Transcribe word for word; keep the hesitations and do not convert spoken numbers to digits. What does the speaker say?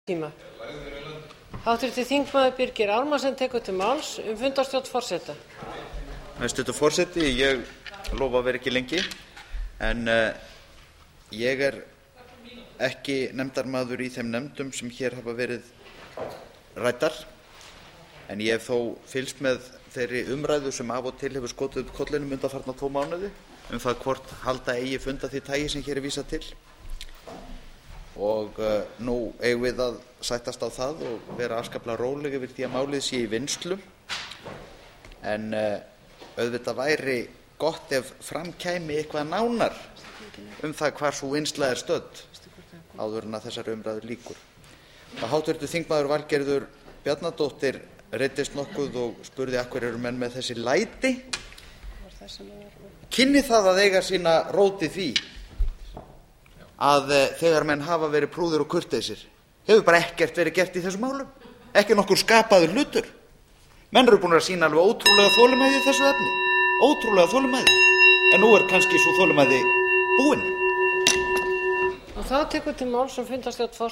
tíma. Háttvirtur þingmaður Birgir Ármannsson tekur til máls um fundarstjórn forseta. Hæstvirtur forseti, ég lofa að vera ekki lengi, en uh, ég er ekki nefndarmaður í þeim nefndum sem hér hafa verið ræddar, en ég hef þó fylgst með þeirri umræðu sem af og til hefur skotið upp kollinum undanfarna tvo mánuði um það hvort halda eigi fund af því tagi sem hér er vísað til. Og uh, nú eigum við að sættast á það og vera afskaplega róleg yfir því að málið sé í vinnslu, en uh, auðvitað væri gott ef fram kæmi eitthvað nánar um það hvar sú vinnsla er stödd áður en að þessari umræðu lýkur. Og háttvirtur þingmaður Valgerður Bjarnadóttir reiddist nokkuð og spurði af hverju eru menn með þessi læti. Kynni það að eiga sína rót í því að þegar menn hafa verið prúðir og kurteisir hefur bara ekkert verið gert í þessum málum, ekki nokkur skapaður hlutur. Menn eru búin að sýna alveg ótrúlega þolinmæði í þessu efni, ótrúlega þolinmæði, en nú er kannski sú þolinmæði búin. Og þá tekur til máls um fundarstjórn forseta